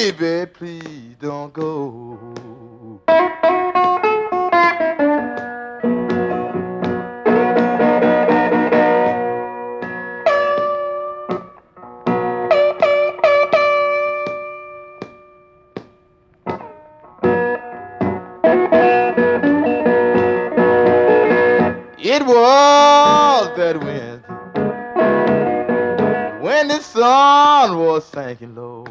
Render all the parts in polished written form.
baby, please don't go. It was that Wednesday when the sun was sinking low.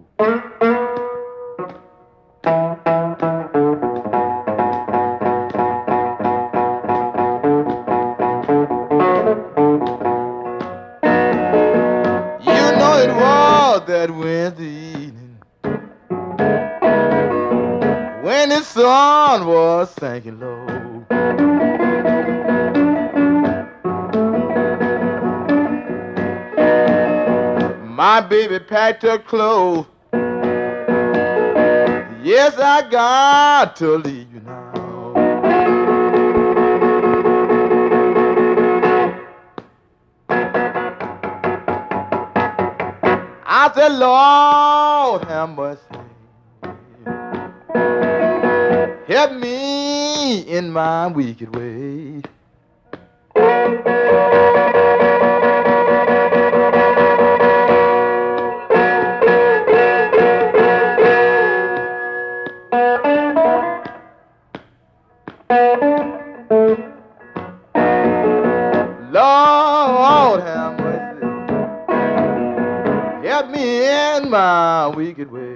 You know it was that Wednesday evening when the sun was sinking low. My baby packed her clothes. Yes, I got to leave you now. I said, Lord, have mercy. Help me in my wicked way. Lord, have mercy. Help me in my wicked way.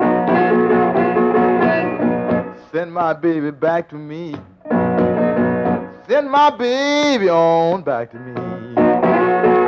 Send my baby back to me. Send my baby on back to me.